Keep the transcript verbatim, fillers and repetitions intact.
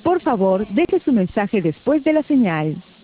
Por favor, deje su mensaje después de la señal.